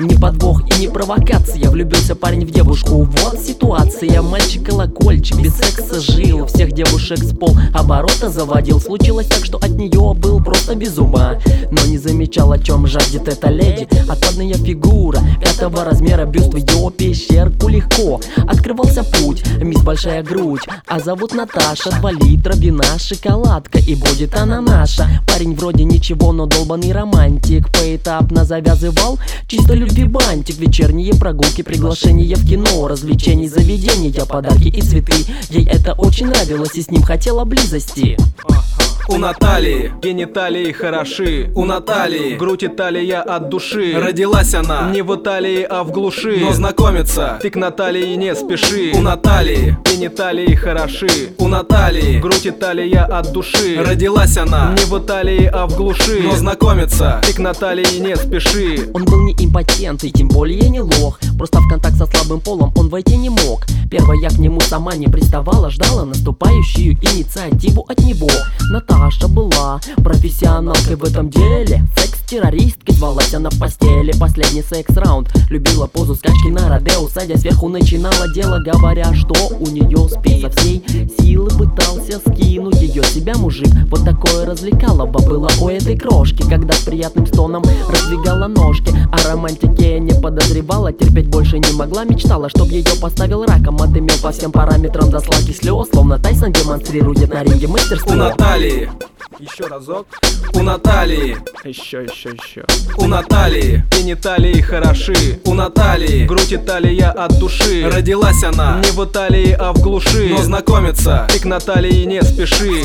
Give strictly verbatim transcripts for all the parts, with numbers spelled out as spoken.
Не подвох и не провокация, влюбился парень в девушку. Вот ситуация, мальчик-колокольчик без секса жил, всех девушек с пол оборота заводил. Случилось так, что от нее был просто без ума, но не замечал, о чем жаждет эта леди. Отпадная фигура пятого размера, бюст в ее пещерку легко открывался путь. Мисс большая грудь, а зовут Наташа. Два литра вина, шоколадка, и будет она наша. Парень вроде ничего, но долбанный романтик, поэтапно завязывал чисто любви бантик. Вечерние прогулки, приглашения в кино, развлечений, заведения, подарки и цветы. Ей это очень нравилось, и с ним хотела близости. У Натальи гениталии хороши, у Натальи грудь и талия от души. Родилась она не в Италии, а в глуши, но знакомиться ты к Наталье не спеши. У Натальи гениталии хороши, у Натальи грудь и талия от души. Родилась она не в Италии, а в глуши, но знакомиться ты к Наталье не спеши. Он был не импотент и тем более не лох, просто в контакт со слабым полом он войти не мог. Первая к нему сама не приставала, ждала наступающую инициативу от него. Наташа была профессионалкой в этом деле, секс-террористкой, звалась она в постели. Последний секс-раунд, любила позу скачки на родео, садя сверху начинала дело, говоря, что у нее спит. Со всей силы пытался скинуть ее себя мужик, вот такое развлекалово было у этой крошки, когда с приятным стоном раздвигала ножки. О романтике не подозревала, терпеть больше не могла, мечтала, чтоб ее поставил раком, отымел по всем параметрам до сладких слез, словно Тайсон демонстрирует на ринге мастерство. У Натальи еще разок, у Натальи Еще, еще, еще. у Натальи гениталии хороши, у Натальи грудь и талия от души. Родилась она не в Италии, а в глуши, но знакомиться ты к Наталье не спеши.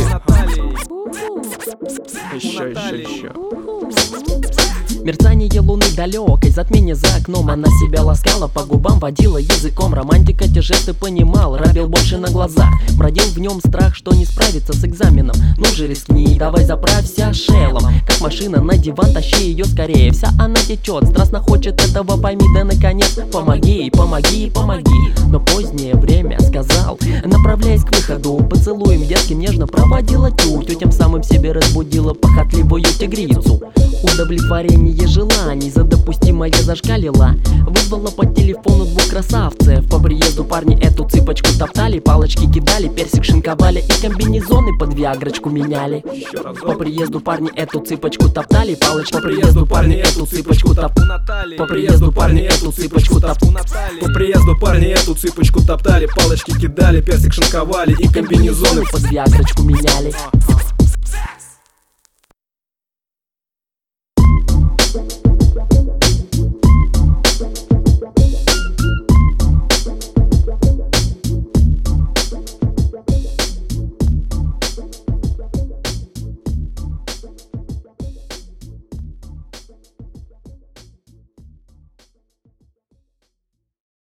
Еще, еще, еще. Мерцание луны далекой, затмение за окном. Она себя ласкала, по губам водила языком. Романтика те жесты понимал, робел больше на глазах. Бродил в нем страх, что не справится с экзаменом. Ну же рискни, давай заправься шелом. Как машина на диван, тащи ее скорее. Вся она течет, страстно хочет этого, пойми, да наконец. Помоги, помоги, помоги. Но позднее время сказал, направляясь к выходу, поцелуем детским нежно проводила тетю, тем самым себе разбудила похотливую тигрицу. Удовлетворение желаний за допустимое зашкалила, вызвала по телефону двух красавцев. По приезду парни эту цыпочку топтали, палочки кидали, персик шинковали и комбинезоны под виагрочку меняли. По приезду парни эту цыпочку топтали, палочки. По приезду парни эту цыпочку топтали. По приезду парни эту цыпочку топтали. По приезду парни эту цыпочку топтали, палочки кидали, персик шинковали и комбинезоны под виагрочку меняли.